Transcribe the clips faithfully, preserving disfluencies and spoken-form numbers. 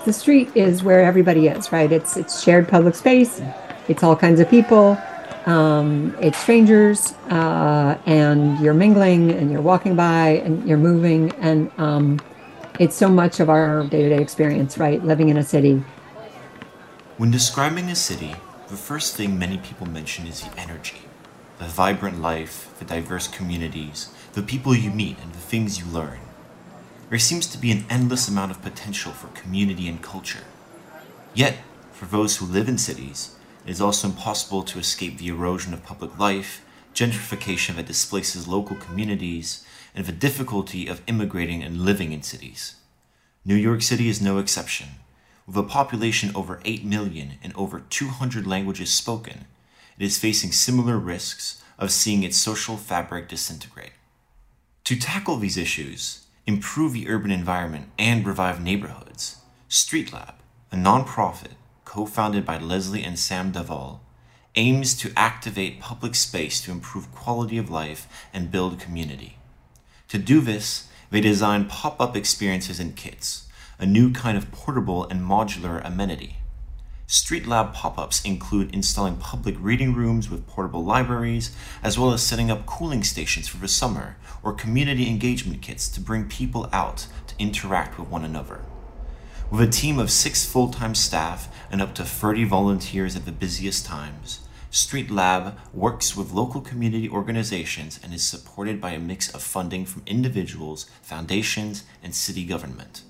the street is where everybody is, right? It's it's shared public space. It's all kinds of people. Um, it's strangers, uh, and you're mingling and you're walking by and you're moving. And um, it's so much of our day-to-day experience, right? Living in a city. When describing a city, the first thing many people mention is the energy, the vibrant life, the diverse communities, the people you meet, and the things you learn. There seems to be an endless amount of potential for community and culture. Yet, for those who live in cities, it is also impossible to escape the erosion of public life, gentrification that displaces local communities, and the difficulty of immigrating and living in cities. New York City is no exception. With a population over eight million and over two hundred languages spoken, it is facing similar risks of seeing its social fabric disintegrate. To tackle these issues, improve the urban environment, and revive neighborhoods, StreetLab, a nonprofit co-founded by Leslie and Sam Duvall, aims to activate public space to improve quality of life and build community. To do this, they design pop-up experiences and kits, a new kind of portable and modular amenity. StreetLab pop-ups include installing public reading rooms with portable libraries, as well as setting up cooling stations for the summer or community engagement kits to bring people out to interact with one another. With a team of six full-time staff and up to thirty volunteers at the busiest times, StreetLab works with local community organizations and is supported by a mix of funding from individuals, foundations, and city government.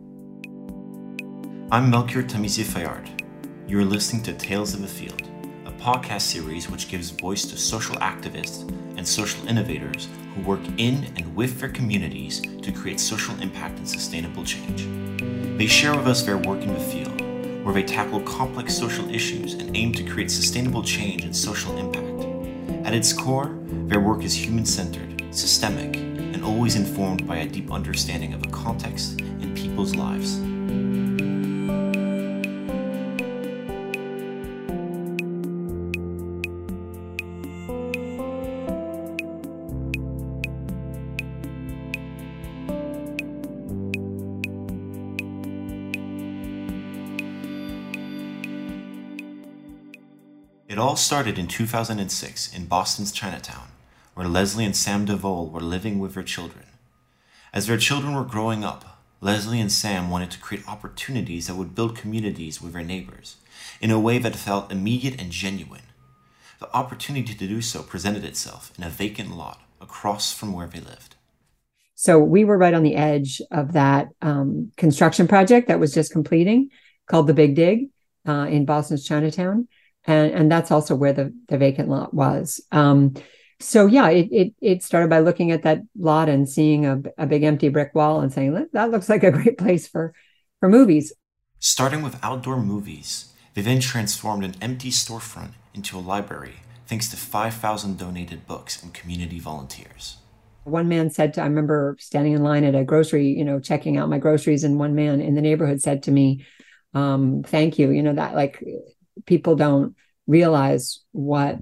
I'm Melchior Tamisie Fayard. You are listening to Tales of the Field, a podcast series which gives voice to social activists and social innovators who work in and with their communities to create social impact and sustainable change. They share with us their work in the field, where they tackle complex social issues and aim to create sustainable change and social impact. At its core, their work is human-centered, systemic, and always informed by a deep understanding of the context and people's lives. It all started in two thousand six in Boston's Chinatown, where Leslie and Sam Duvall were living with their children. As their children were growing up, Leslie and Sam wanted to create opportunities that would build communities with their neighbors, in a way that felt immediate and genuine. The opportunity to do so presented itself in a vacant lot across from where they lived. So we were right on the edge of that um, construction project that was just completing, called the Big Dig, uh, in Boston's Chinatown. And, and that's also where the, the vacant lot was. Um, so yeah, it, it it started by looking at that lot and seeing a, a big empty brick wall and saying, that looks like a great place for, for movies. Starting with outdoor movies, they then transformed an empty storefront into a library, thanks to five thousand donated books and community volunteers. One man said to, I remember standing in line at a grocery, you know, checking out my groceries, and one man in the neighborhood said to me, um, thank you, you know, that like... people don't realize what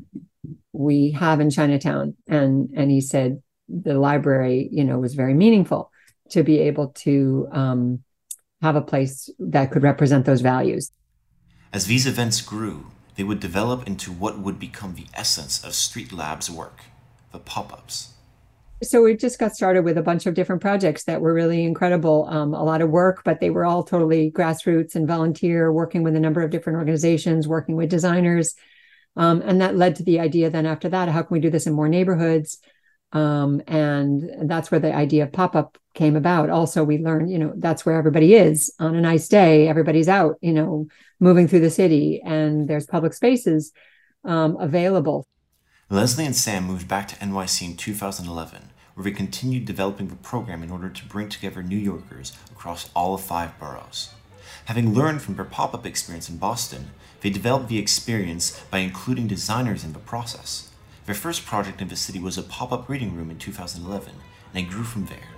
we have in Chinatown. And, and he said the library, you know, was very meaningful to be able to um, have a place that could represent those values. As these events grew, they would develop into what would become the essence of StreetLab's work, the pop-ups. So we just got started with a bunch of different projects that were really incredible, um, a lot of work, but they were all totally grassroots and volunteer, working with a number of different organizations, working with designers. Um, and that led to the idea then after that, how can we do this in more neighborhoods? Um, and that's where the idea of pop-up came about. Also, we learned, you know, that's where everybody is on a nice day. Everybody's out, you know, moving through the city, and there's public spaces um, available. Leslie and Sam moved back to N Y C in two thousand eleven, where they continued developing the program in order to bring together New Yorkers across all of five boroughs. Having learned from their pop-up experience in Boston, they developed the experience by including designers in the process. Their first project in the city was a pop-up reading room in two thousand eleven, and they grew from there.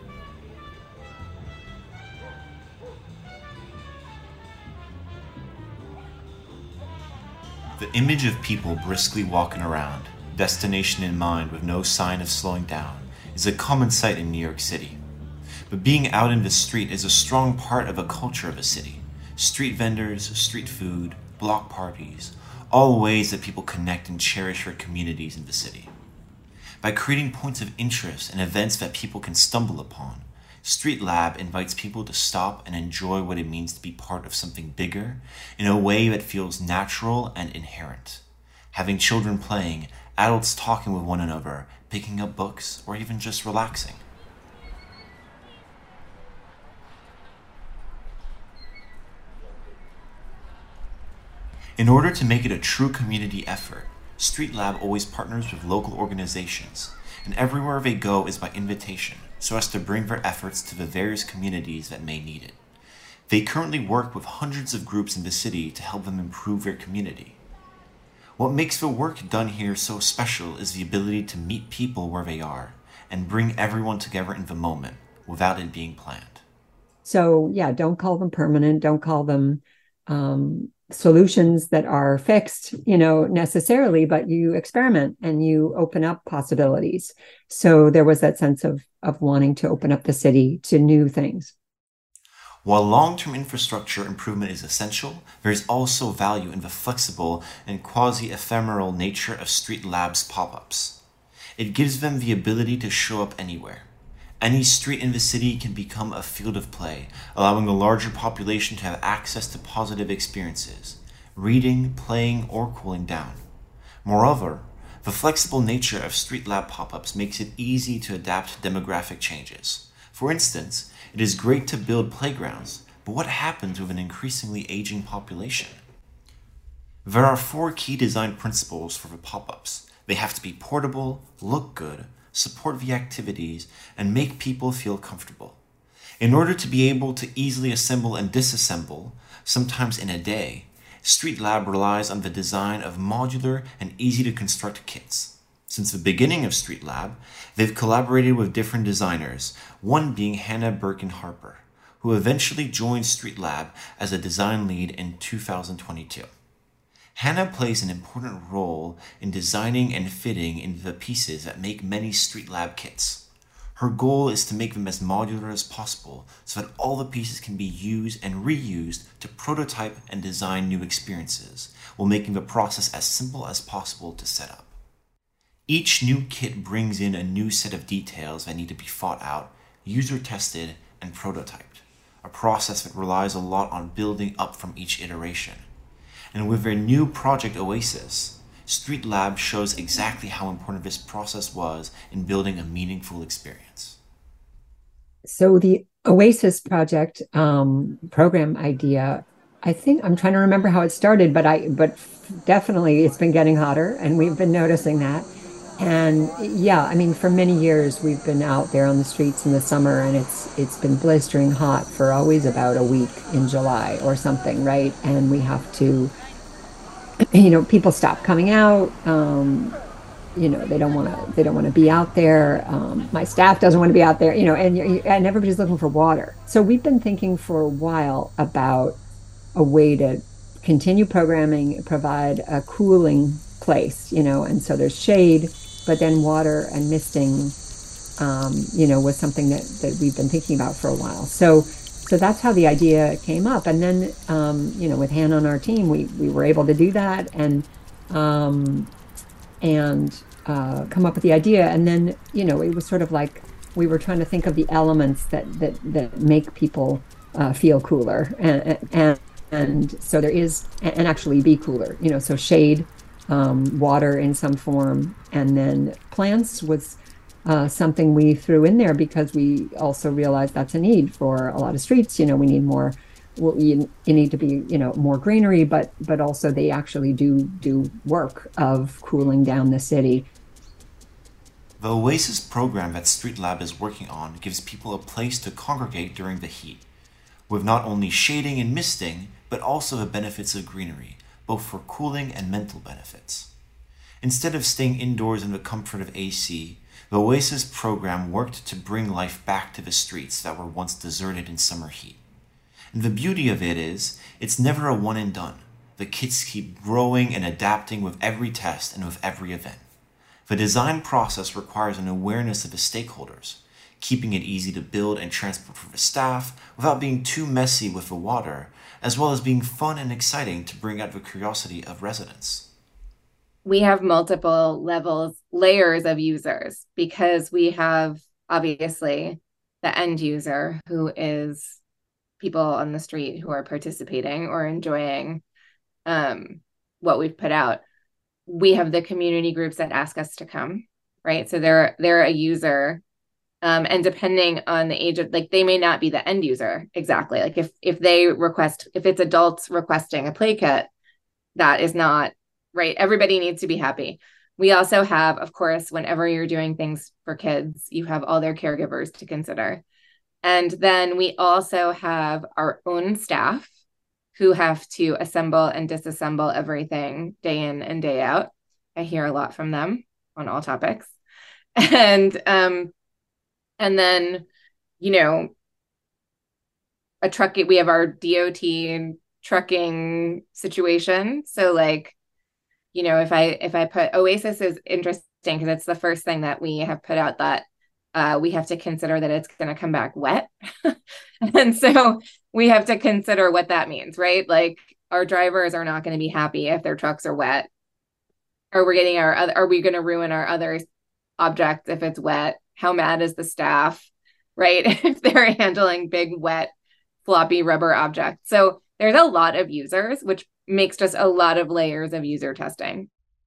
The image of people briskly walking around, destination in mind with no sign of slowing down, is a common sight in New York City. But being out in the street is a strong part of a culture of a city, Street vendors, street food, block parties, all ways that people connect and cherish their communities in the city. By creating points of interest and events that people can stumble upon, Street Lab invites people to stop and enjoy what it means to be part of something bigger in a way that feels natural and inherent. Having children playing, adults talking with one another, picking up books, or even just relaxing. In order to make it a true community effort, Street Lab always partners with local organizations, and everywhere they go is by invitation, so as to bring their efforts to the various communities that may need it. They currently work with hundreds of groups in the city to help them improve their community. What makes the work done here so special is the ability to meet people where they are and bring everyone together in the moment without it being planned. So yeah, don't call them permanent. Don't call them um, solutions that are fixed, you know, necessarily, but you experiment and you open up possibilities. So there was that sense of, of wanting to open up the city to new things. While long-term infrastructure improvement is essential, there is also value in the flexible and quasi-ephemeral nature of Street Lab's pop-ups. It gives them the ability to show up anywhere. Any street in the city can become a field of play, allowing the larger population to have access to positive experiences, reading, playing, or cooling down. Moreover, the flexible nature of Street Lab pop-ups makes it easy to adapt to demographic changes. For instance, it is great to build playgrounds, but what happens with an increasingly aging population? There are four key design principles for the pop-ups. They have to be portable, look good, support the activities, and make people feel comfortable. In order to be able to easily assemble and disassemble, sometimes in a day, Street Lab relies on the design of modular and easy-to-construct kits. Since the beginning of Street Lab, they've collaborated with different designers, one being Hannah Birkin Harper, who eventually joined Street Lab as a design lead in two thousand twenty-two. Hannah plays an important role in designing and fitting into the pieces that make many Street Lab kits. Her goal is to make them as modular as possible so that all the pieces can be used and reused to prototype and design new experiences, while making the process as simple as possible to set up. Each new kit brings in a new set of details that need to be thought out, user-tested, and prototyped, a process that relies a lot on building up from each iteration. And with their new project Oasis, Street Lab shows exactly how important this process was in building a meaningful experience. So the Oasis project um, program idea, I think I'm trying to remember how it started, but I but definitely it's been getting hotter, and we've been noticing that. And yeah, I mean, for many years we've been out there on the streets in the summer, and it's it's been blistering hot for always about a week in July or something, right? And we have to, you know, people stop coming out. Um, you know, they don't want to. They don't want to be out there. Um, my staff doesn't want to be out there. You know, and and everybody's looking for water. So we've been thinking for a while about a way to continue programming, provide a cooling place. You know, and so there's shade. But then water and misting, um, you know, was something that, that we've been thinking about for a while. So, so that's how the idea came up. And then, um, you know, with Hannah on our team, we we were able to do that and um, and uh, come up with the idea. And then, you know, it was sort of like we were trying to think of the elements that that that make people uh, feel cooler, and, and and so there is, and actually be cooler. You know, so shade. Um, water in some form, and then plants was uh, something we threw in there because we also realized that's a need for a lot of streets. You know, we need more. Well, you, you need to be, you know, more greenery, but but also they actually do do work of cooling down the city. The Oasis program that Street Lab is working on gives people a place to congregate during the heat, with not only shading and misting, but also the benefits of greenery, both for cooling and mental benefits. Instead of staying indoors in the comfort of A C, the Oasis program worked to bring life back to the streets that were once deserted in summer heat. And the beauty of it is, it's never a one and done. The kits keep growing and adapting with every test and with every event. The design process requires an awareness of the stakeholders, keeping it easy to build and transport for the staff without being too messy with the water, as well as being fun and exciting to bring out the curiosity of residents. We have multiple levels, layers of users, because we have obviously the end user, who is people on the street who are participating or enjoying um, what we've put out. We have the community groups that ask us to come, right? So they're they're a user, um, and depending on the age of, like, they may not be the end user exactly. Like if if they request, if it's adults requesting a play kit, that is not right. Everybody needs to be happy. We also have, of course, whenever you're doing things for kids, you have all their caregivers to consider. And then we also have our own staff who have to assemble and disassemble everything day in and day out. I hear a lot from them on all topics. And um, and then, you know, a truck, we have our D O T trucking situation. So like, you know, if I if I put Oasis is interesting because it's the first thing that we have put out that uh, we have to consider that it's going to come back wet. And so we have to consider what that means, right? Like our drivers are not going to be happy if their trucks are wet. Are we getting our other, are we going to ruin our other objects if it's wet? How mad is the staff, right? If they're handling big, wet, floppy rubber objects. So there's a lot of users, which makes just a lot of layers of user testing.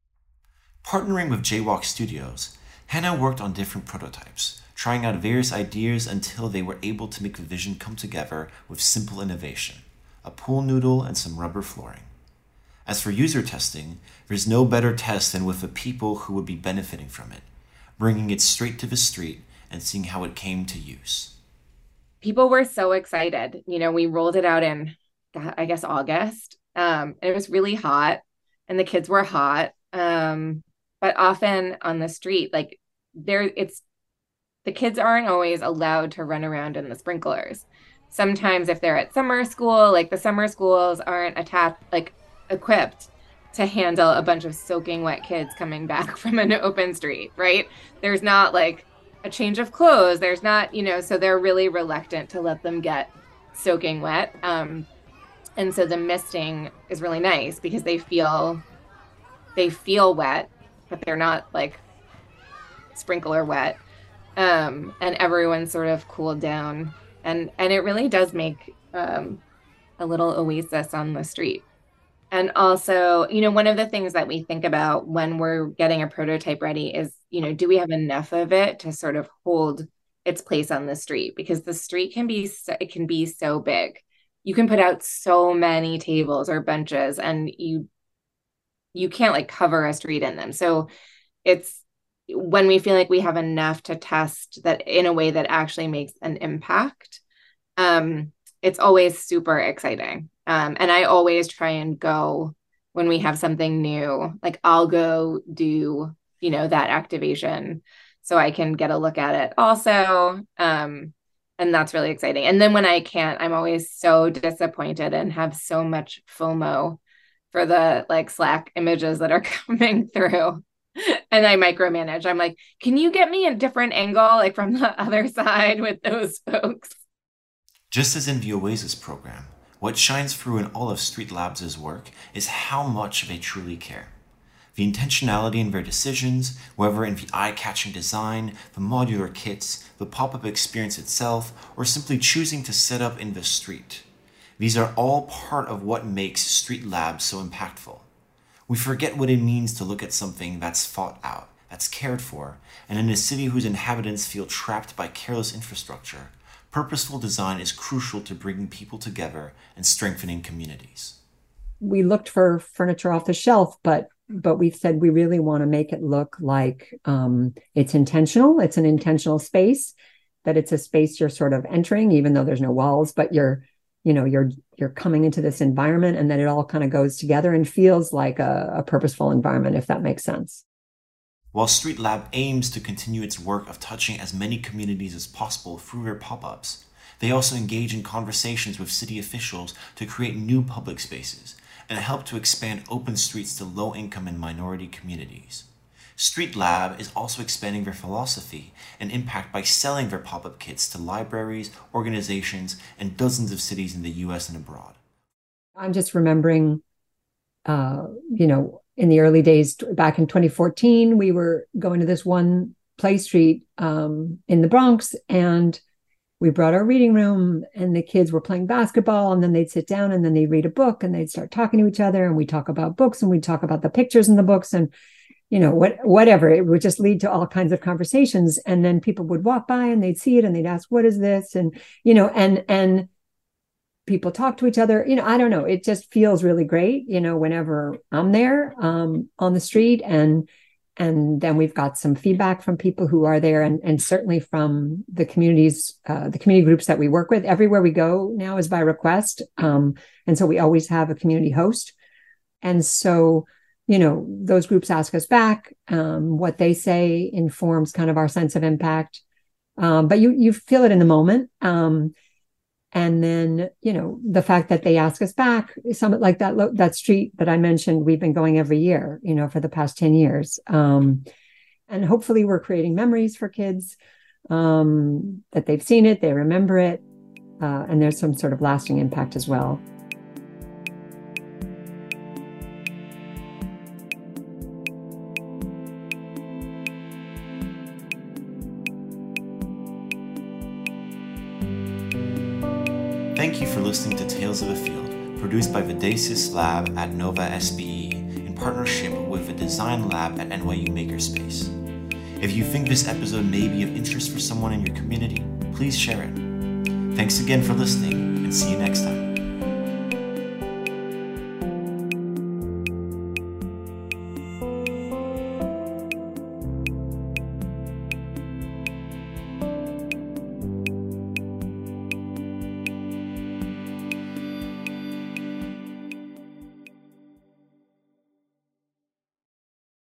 Partnering with Jaywalk Studios, Hannah worked on different prototypes, trying out various ideas until they were able to make the vision come together with simple innovation, a pool noodle and some rubber flooring. As for user testing, there's no better test than with the people who would be benefiting from it, bringing it straight to the street and seeing how it came to use. People were so excited. You know, we rolled it out in, I guess, August. Um, and it was really hot and the kids were hot. Um, but often on the street, like there, it's, the kids aren't always allowed to run around in the sprinklers. Sometimes if they're at summer school, like the summer schools aren't attached, like equipped to handle a bunch of soaking wet kids coming back from an open street, right? There's not like a change of clothes. There's not, you know, so they're really reluctant to let them get soaking wet. Um, and so the misting is really nice because they feel, they feel wet, but they're not like sprinkler wet. Um, and everyone's sort of cooled down, and, and it really does make um, a little oasis on the street. And also, you know, one of the things that we think about when we're getting a prototype ready is, you know, do we have enough of it to sort of hold its place on the street? Because the street can be, so, it can be so big. You can put out so many tables or benches and you, you can't like cover a street in them. So it's when we feel like we have enough to test that in a way that actually makes an impact, um, it's always super exciting. Um, and I always try and go when we have something new, like I'll go do, you know, that activation so I can get a look at it also. Um, and that's really exciting. And then when I can't, I'm always so disappointed and have so much FOMO for the like Slack images that are coming through. And I micromanage. I'm like, can you get me a different angle, like from the other side with those folks? Just as in the Oasis program, what shines through in all of Street Labs' work is how much they truly care. The intentionality in their decisions, whether in the eye-catching design, the modular kits, the pop-up experience itself, or simply choosing to set up in the street. These are all part of what makes Street Labs so impactful. We forget what it means to look at something that's thought out, that's cared for, and in a city whose inhabitants feel trapped by careless infrastructure, purposeful design is crucial to bringing people together and strengthening communities. We looked for furniture off the shelf, but but we said we really want to make it look like um, it's intentional. It's an intentional space, that it's a space you're sort of entering, even though there's no walls, but you're, you know, you're you're coming into this environment, and then it all kind of goes together and feels like a, a purposeful environment, if that makes sense. While Street Lab aims to continue its work of touching as many communities as possible through their pop-ups, they also engage in conversations with city officials to create new public spaces and help to expand open streets to low-income and minority communities. Street Lab is also expanding their philosophy and impact by selling their pop-up kits to libraries, organizations, and dozens of cities in the U S and abroad. I'm just remembering, uh, you know, in the early days, back in twenty fourteen, we were going to this one play street um, in the Bronx, and we brought our reading room, and the kids were playing basketball, and then they'd sit down and then they'd read a book and they'd start talking to each other, and we talk about books and we talk about the pictures in the books, and you know, what, whatever, it would just lead to all kinds of conversations. And then people would walk by and they'd see it and they'd ask, what is this? And, you know, and, and people talk to each other, you know, I don't know, it just feels really great, you know, whenever I'm there um, on the street. And, and then we've got some feedback from people who are there, and, and certainly from the communities, uh, the community groups that we work with. Everywhere we go now is by request. Um, and so we always have a community host. And so, you know, those groups ask us back. Um, what they say informs kind of our sense of impact. Um, but you you feel it in the moment. Um, and then, you know, the fact that they ask us back, some like that that street that I mentioned, we've been going every year, you know, for the past ten years. Um, and hopefully we're creating memories for kids um, that they've seen it, they remember it, uh, and there's some sort of lasting impact as well. Thank you for listening to Tales of a Field, produced by Videsis Lab at Nova S B E in partnership with the Design Lab at N Y U Makerspace. If you think this episode may be of interest for someone in your community, please share it. Thanks again for listening, and see you next time.